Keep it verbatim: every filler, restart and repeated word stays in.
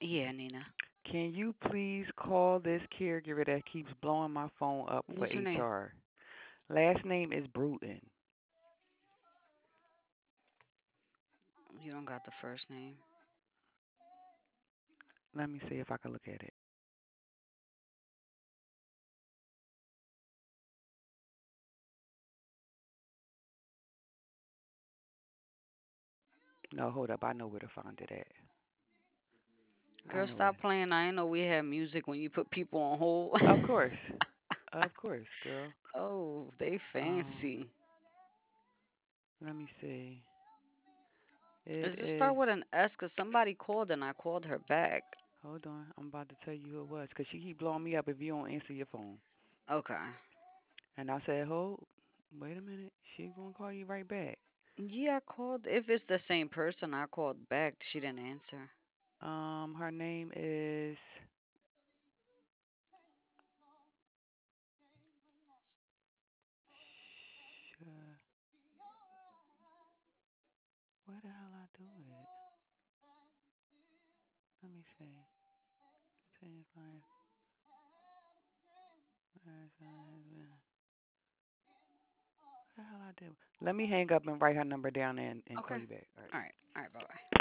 Yeah, Nina. Can you please call this caregiver that keeps blowing my phone up for What's her name? H R? Last name is Bruton. You don't got the first name. Let me see if I can look at it. No, hold up. I know where to find it at. I Girl, know it. stop playing. I didn't know we had music when you put people on hold. Of course. Of course, girl. Oh, they Um, fancy. let me see. It Does it is. start with an S? Cause somebody called and I called her back. Hold on. I'm about to tell you who it was. Because she keep blowing me up if you don't answer your phone. Okay. And I said, hold. Wait a minute. She going to call you right back. Yeah, I called. If it's the same person, I called back. She didn't answer. Um, her name is. Sh- Where the hell I do it? Let me see. Change my- What the hell I do? Let me hang up and write her number down and, and call Okay. you back. All right. All right. All right. Bye bye.